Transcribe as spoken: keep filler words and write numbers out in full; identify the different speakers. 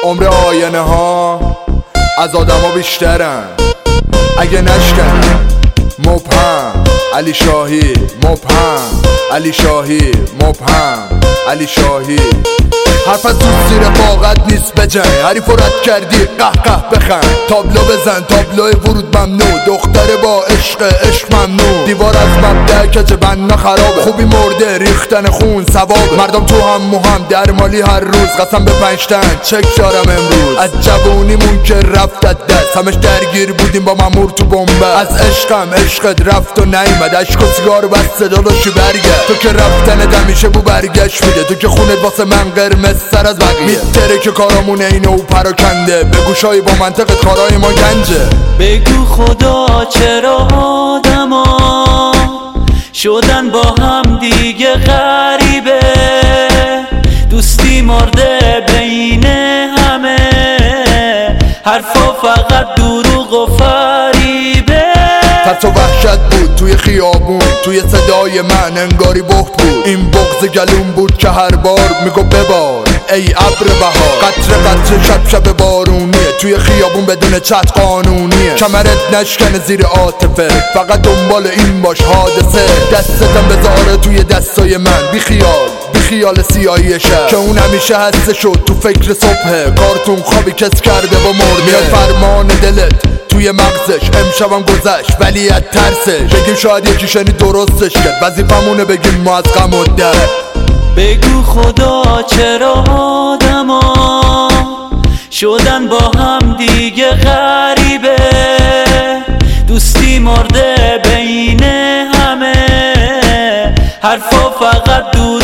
Speaker 1: عمر آینه ها از آدم ها بیشترن، اگه نشکن مبهم. علی شاهی مبهم، علی شاهی مبهم، علی شاهی. حرف از دوستی رفاقت نیست بجنگ، حریف رد کردی قه قه بخند. تابلو بزن تابلو ورود ممنوع، دختر با عشق عشق ممنوع. دیوار از مبدأ کج بنا خرابه، خوبی مرده ریختن خون ثوابه. مردم تو هم مهم درمالی هر روز، قسم به پنجتن چک دارم امروز. از جوونیمون که رفت از دست، همش درگیر بودیم با مامور تو بمبه. از عشقم عشقت رفت و نیمد، عشق و سیگار بسته داداشی برگرد. تو که رفتنت همیشه بو برگشت میده، تو که خونت واسه من قرمز سر از بقیه. میتره که کارامون اینه و پراکنده، بگو شایی با منطقت کارای ما گنجه.
Speaker 2: بگو خدا چرا آدما شدن با هم دیگه غریبه، دوستی مرده بین همه، حرفا فقط دروغ و فریبه.
Speaker 1: ترس و وحشت بود توی خیابون، توی صدای من انگاری بخت بود. این بغض گلوم بود که هر بار میگو ببار ای ابر بهار. قطره قطره شب شب بارونیه، توی خیابون بدون چت قانونیه. کمرت نشکنه زیر عاطفه، فقط دنبال این باش حادثه. دستتم بذاره توی دستای من، بی خیال بی خیال سیاهی شب که اون همیشه هسته شد تو فکر صبحه. کارتون خوابی کس کرده و مرده، میاد فرمان دلت توی مغزش. امشبم گذشت ولی از ترسش، بگیم شاید یکی شنید درستش کرد. وظیفمونه بگیم ما از غم و درد.
Speaker 2: بگو خدا چرا آدما شدن با هم دیگه غریبه، دوستی مرده بین همه، حرفا فقط دور